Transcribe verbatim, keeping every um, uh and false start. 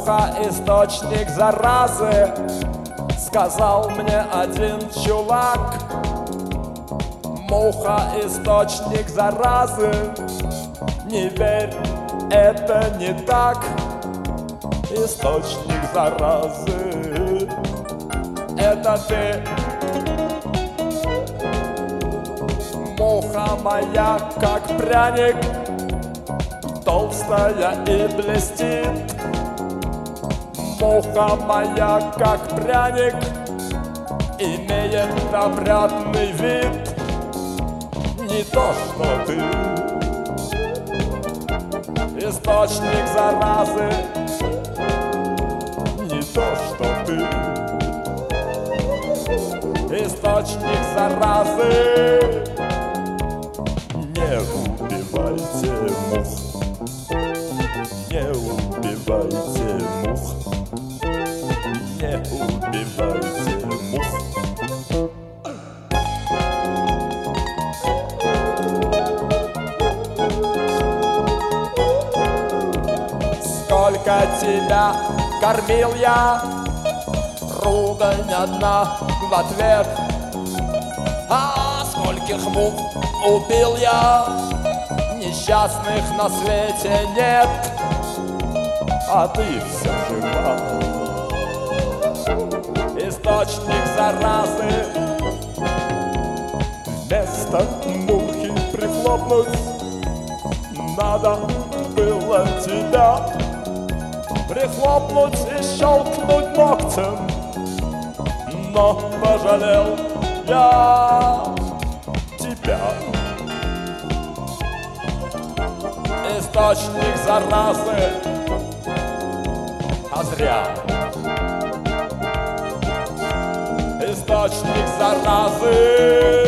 Муха — источник заразы, сказал мне один чувак. Муха — источник заразы, не верь, это не так. Источник заразы — это ты. Муха моя, как пряник, толстая и блестит. Муха моя, как пряник, имеет опрятный вид. Не то, что ты. Источник заразы. Не то, что ты. Источник заразы. Не убивайте мух. Не убивайте мух. Не убивайте мух. Сколько тебя кормил я, ругань одна в ответ. А скольких мух убил я, несчастных на свете нет. А ты все жива. Источник заразы. Вместо мухи прихлопнуть надо было тебя. Прихлопнуть и щелкнуть ногтем, но пожалел я тебя. Источник заразы, а зря. Источник заразы.